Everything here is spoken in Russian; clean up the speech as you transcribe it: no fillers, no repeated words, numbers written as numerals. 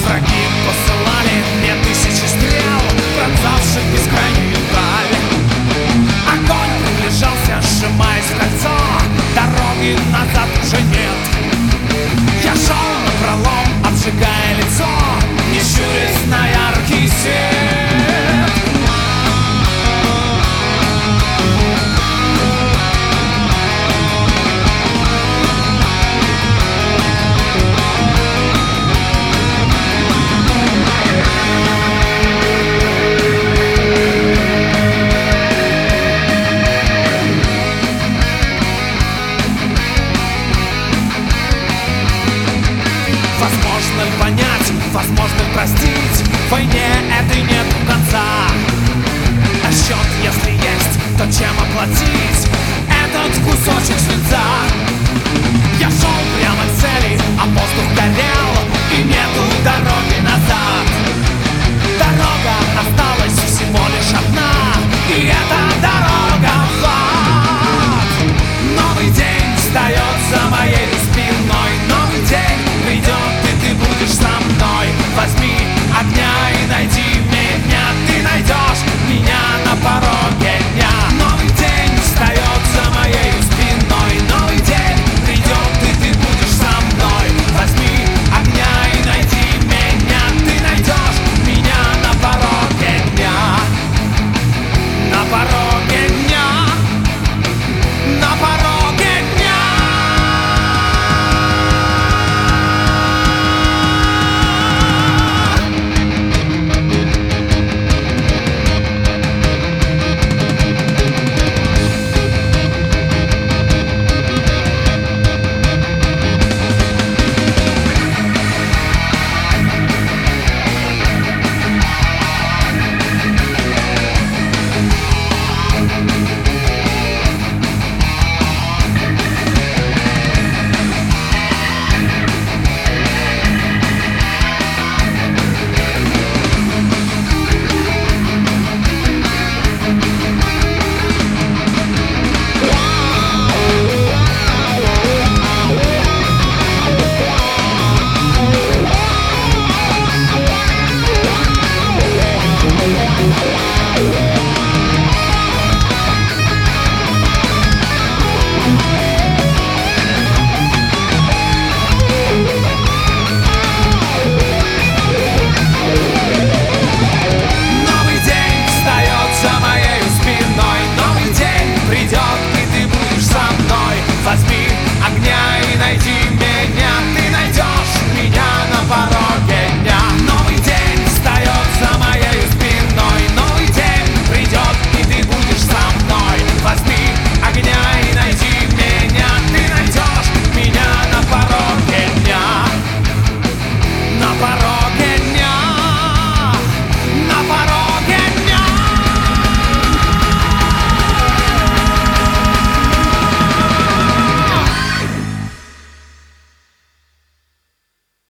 Враги посылали мне тысячи стрел, пронзавших бескрайнюю даль. Огонь приближался, сжимаясь в кольцо, дороги назад уже нет. Я шел напролом, обжигая лицо, не щурясь на яркий свет. Возможно ли понять, возможно ли простить? В войне этой нет конца. А счет, если есть, то чем оплатить этот кусочек свинца? Я шел прямо к цели, а воздух горел, и нету дороги